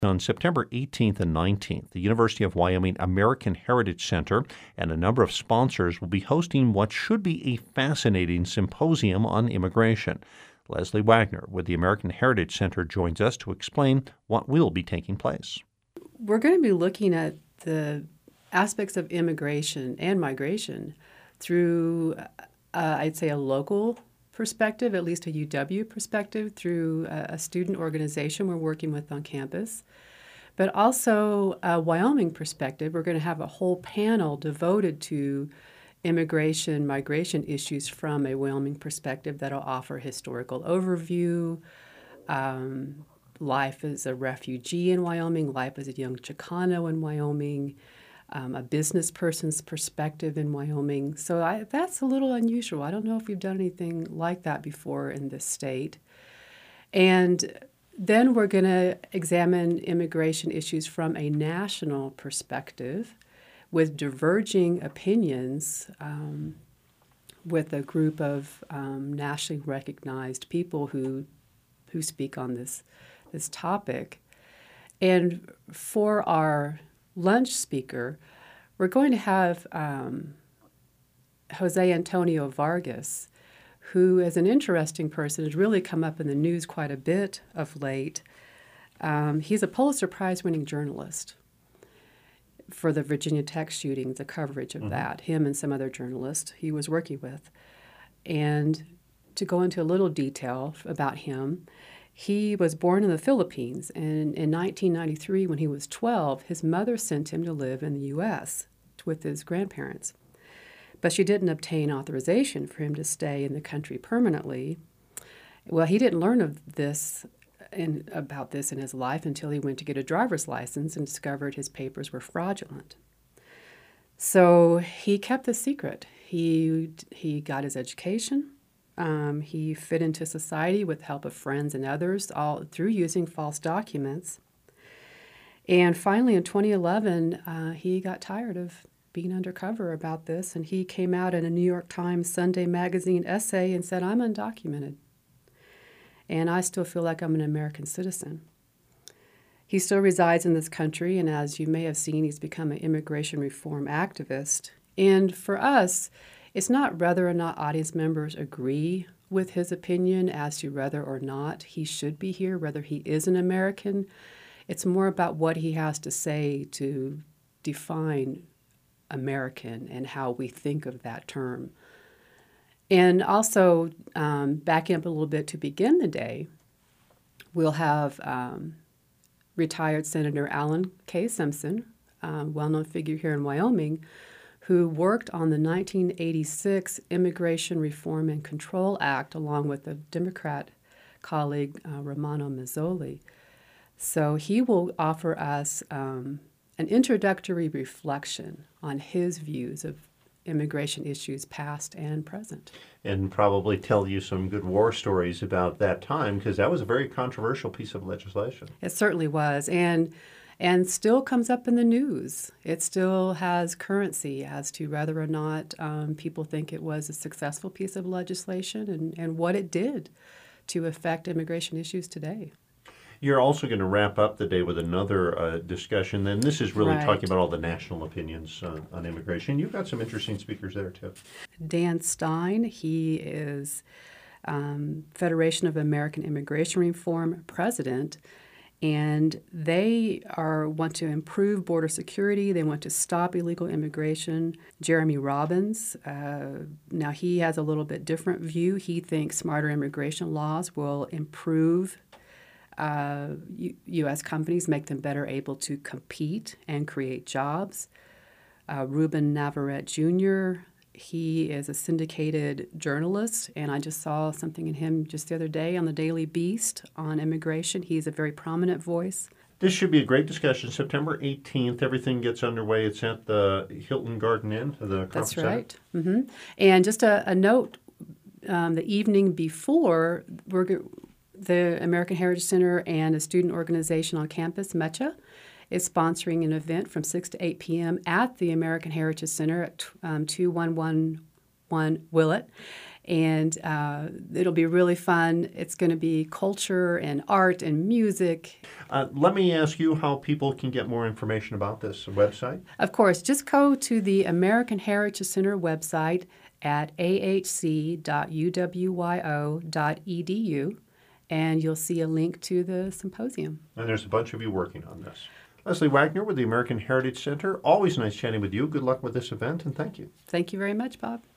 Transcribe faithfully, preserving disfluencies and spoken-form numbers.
On September eighteenth and nineteenth, the University of Wyoming American Heritage Center and a number of sponsors will be hosting what should be a fascinating symposium on immigration. Leslie Wagner with the American Heritage Center joins us to explain what will be taking place. We're going to be looking at the aspects of immigration and migration through, uh, I'd say, a local perspective, at least a U W perspective, through a, a student organization we're working with on campus, but also a Wyoming perspective. We're going to have a whole panel devoted to immigration, migration issues from a Wyoming perspective that'll offer historical overview, um, life as a refugee in Wyoming, life as a young Chicano in Wyoming, um, a business person's perspective in Wyoming. So I, that's a little unusual. I don't know if we've done anything like that before in this state. And then we're going to examine immigration issues from a national perspective with diverging opinions um, with a group of um, nationally recognized people who who speak on this this topic. And for our lunch speaker, we're going to have um, Jose Antonio Vargas, who is an interesting person, has really come up in the news quite a bit of late. Um, he's a Pulitzer Prize-winning journalist for the Virginia Tech shooting, the coverage of mm-hmm. that, him and some other journalists he was working with. And to go into a little detail about him, he was born in the Philippines, and in nineteen ninety-three, when he was twelve, his mother sent him to live in the U S with his grandparents. But she didn't obtain authorization for him to stay in the country permanently. Well, he didn't learn of this and about this in his life until he went to get a driver's license and discovered his papers were fraudulent. So he kept the secret. He he got his education. Um, he fit into society with help of friends and others, all through using false documents. And finally, in twenty eleven, uh, he got tired of being undercover about this, and he came out in a New York Times Sunday magazine essay and said, "I'm undocumented, and I still feel like I'm an American citizen." He still resides in this country, and as you may have seen, he's become an immigration reform activist. And for us, it's not whether or not audience members agree with his opinion as to whether or not he should be here, whether he is an American. It's more about what he has to say to define American and how we think of that term. And also, um, backing up a little bit to begin the day, we'll have um, retired Senator Alan K. Simpson, a well-known figure here in Wyoming, who worked on the nineteen eighty-six Immigration Reform and Control Act along with a Democrat colleague, uh, Romano Mazzoli. So he will offer us um, an introductory reflection on his views of immigration issues past and present. And probably tell you some good war stories about that time, because that was a very controversial piece of legislation. It certainly was, and and still comes up in the news. It still has currency as to whether or not um, people think it was a successful piece of legislation and, and what it did to affect immigration issues today. You're also going to wrap up the day with another uh, discussion, and this is really right. talking about all the national opinions uh, on immigration. You've got some interesting speakers there, too. Dan Stein, he is um, Federation of American Immigration Reform president, and they are want to improve border security. They want to stop illegal immigration. Jeremy Robbins, uh, now he has a little bit different view. He thinks smarter immigration laws will improve Uh, U- U.S. companies, make them better able to compete and create jobs. Uh, Ruben Navarrete Junior, he is a syndicated journalist, and I just saw something in him just the other day on the Daily Beast on immigration. He's a very prominent voice. This should be a great discussion. September eighteenth, everything gets underway. It's at the Hilton Garden Inn, the conference That's center. right. Mm-hmm. And just a, a note, um, the evening before, we're g- the American Heritage Center and a student organization on campus, MECHA, is sponsoring an event from six to eight p.m. at the American Heritage Center at um, two one one one Willett. And uh, it'll be really fun. It's going to be culture and art and music. Uh, let me ask you how people can get more information about this website. Of course, just go to the American Heritage Center website at a h c dot u w y o dot e d u, and you'll see a link to the symposium. And there's a bunch of you working on this. Leslie Wagner with the American Heritage Center. Always nice chatting with you. Good luck with this event, and thank you. Thank you very much, Bob.